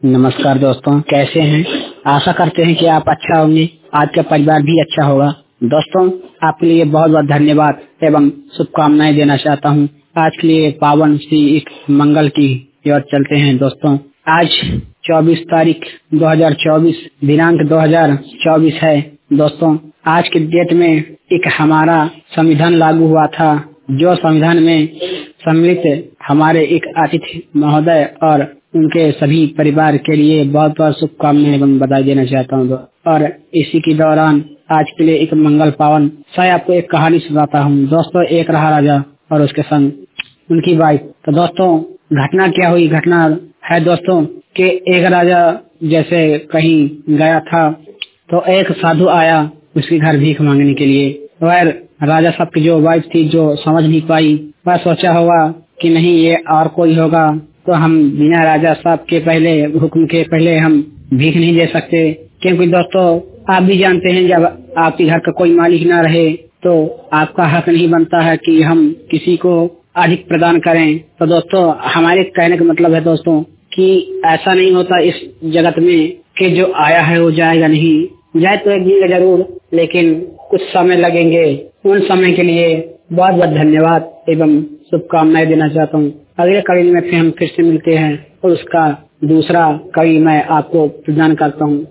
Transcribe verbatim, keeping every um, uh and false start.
नमस्कार दोस्तों, कैसे हैं? आशा करते हैं कि आप अच्छा होंगे, आपका परिवार भी अच्छा होगा। दोस्तों, आपके लिए बहुत बहुत धन्यवाद एवं शुभकामनाएं देना चाहता हूं। आज के लिए पावन सी एक मंगल की ओर चलते हैं। दोस्तों, आज चौबीस तारीख दो हज़ार चौबीस दिनांक दो हज़ार चौबीस है। दोस्तों, आज के डेट में एक हमारा संविधान लागू हुआ था, जो संविधान में सम्मिलित हमारे एक अतिथि महोदय और उनके सभी परिवार के लिए बहुत बहुत शुभकामनाएं एवं बधाई देना चाहता हूँ। और इसी के दौरान आज के लिए एक मंगल पावन से आपको एक कहानी सुनाता हूँ। दोस्तों, एक रहा राजा और उसके संग उनकी वाइफ। तो दोस्तों, घटना क्या हुई? घटना है दोस्तों कि एक राजा जैसे कहीं गया था तो एक साधु आया उसके घर भीख मांगने के लिए। वह राजा साहब की जो वाइफ थी, जो समझ नहीं पाई, वह सोचा होगा कि नहीं ये और कोई होगा, तो हम बिना राजा साहब के पहले हुक्म के पहले हम भीख नहीं दे सकते। क्योंकि दोस्तों, आप भी जानते हैं जब आपके घर का कोई मालिक ना रहे तो आपका हक नहीं बनता है कि हम किसी को अधिक प्रदान करें। तो दोस्तों, हमारे कहने का मतलब है दोस्तों कि ऐसा नहीं होता इस जगत में कि जो आया है वो जाएगा नहीं। जाए तो एक दिन जरूर, लेकिन कुछ समय लगेंगे। उन समय के लिए बहुत बहुत धन्यवाद एवं शुभकामनाएं देना चाहता हूँ। अगले कड़ी में फिर हम फिर से मिलते हैं और उसका दूसरा कड़ी मैं आपको प्रदान करता हूँ।